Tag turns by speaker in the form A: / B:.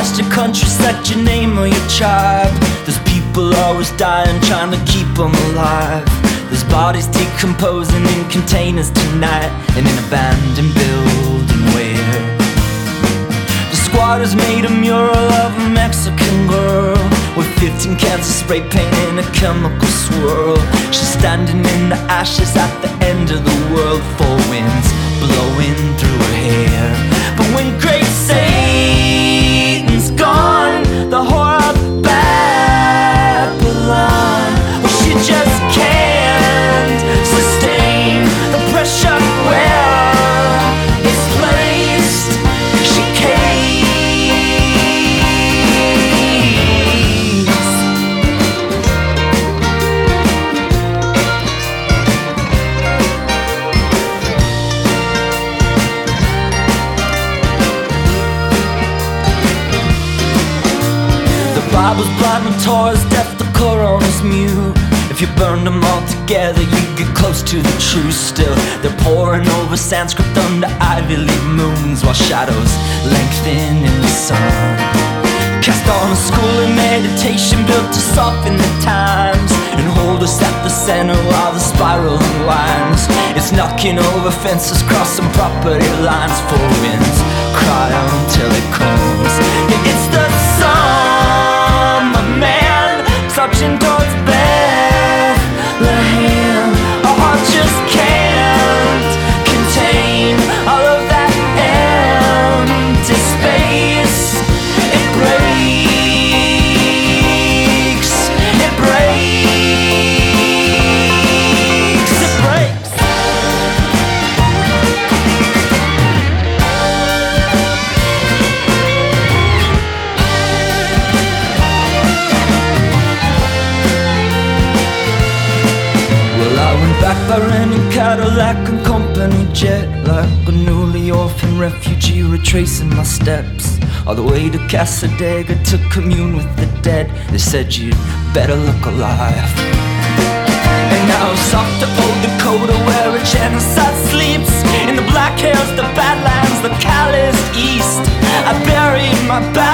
A: past your country, set your name or your tribe. There's people always dying, trying to keep them alive. There's bodies decomposing in containers tonight, and in an abandoned building where the squatters made a mural of a Mexican girl with 15 cans of spray paint in a chemical swirl. She's standing in the ashes at the end of the world, four winds blowing through her hair. But when great Satan's gone, the whore of Babylon, well, she just can't sustain the pressure where it's placed. She caves. The Bible's blind and Torah's deaf, the Quran's mute. If you burn them all together, you get close to the truth. Still, they're poring over Sanskrit under Ivy League moons, while shadows lengthen in the sun. Cast on a school of meditation built to soften the times and hold us at the center while the spiral unwinds. It's knocking over fences, crossing property lines. Four winds cry until it comes. Yeah, it's the sum of man touching towards Bethlehem. Our heart just can't contain all of that empty space. It breaks, it breaks, it breaks. Well, I went back by renting Cadillac and company jet, like a newly orphaned refugee retracing my steps all the way to Casadega to commune with the dead. They said you'd better look alive. And now soft to old Dakota, where a genocide sleeps, in the Black Hills, the Badlands, the calloused East, I buried my back